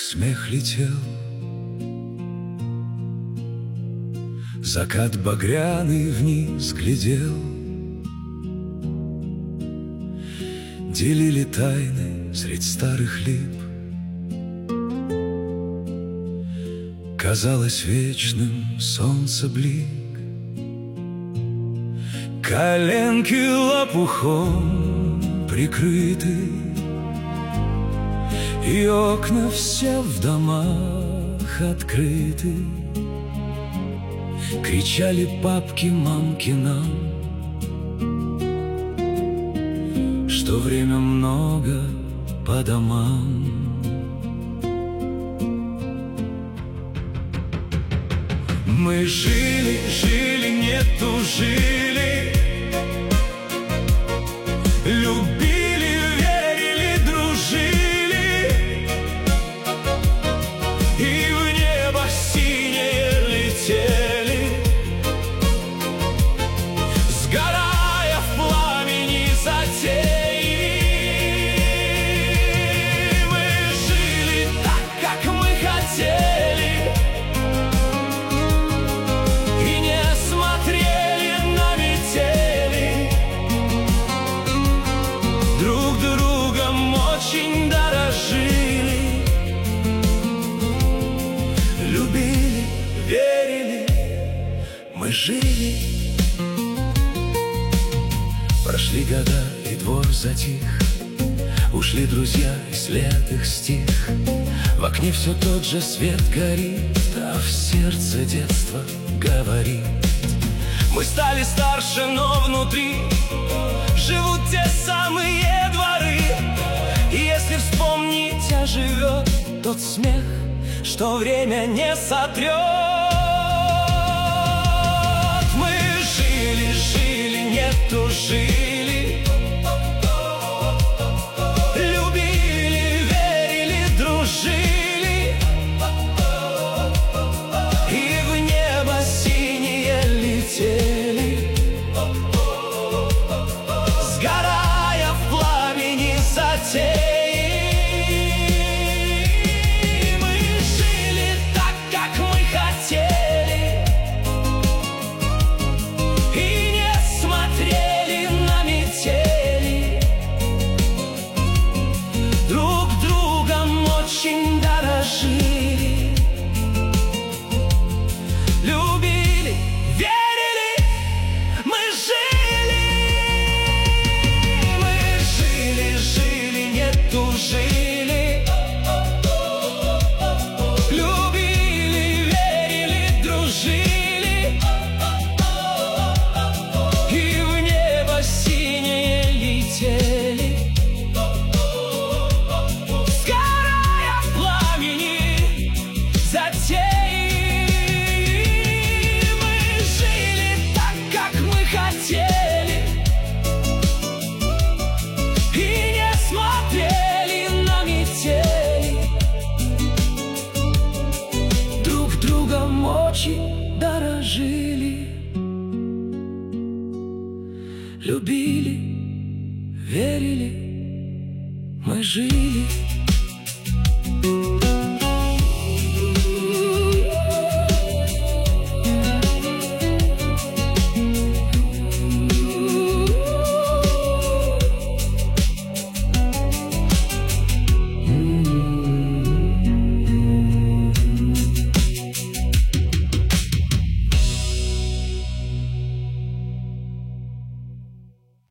смех летел, закат багряный вниз глядел, делили тайны средь старых лип. Казалось вечным солнце блик, коленки лопухом прикрыты, и окна все в домах открыты. Кричали папки, мамки нам, что время много по домам. Мы жили, жили, не тужили, любили, верили, дружили, и в небо синее летели, сгорая в пламени затеи. Мы жили так, как мы хотели, очень дорожили, любили, верили, мы жили. Прошли года, и двор затих, ушли друзья, и след их стих. В окне все тот же свет горит, а в сердце детство говорит. Мы стали старше, но внутри живут те самые дворы. И если вспомнить, оживет тот смех, что время не сотрет. Мы жили, жили, не тужили, любили, верили, дружили, и в небо синее летели, сгорая в пламени затеи. Мы жили так, как мы хотели, и не смотрели на метели. Друг другом очень дорожили, любили, верили, мы жили. Мы жили, жили, не тужили, любили, верили, дружили, и в небо синее летели, сгорая в пламени затеи. Мы жили так, как мы хотели, и не смотрели на метели. Друг другом очень дорожили, любили, верили, мы жили.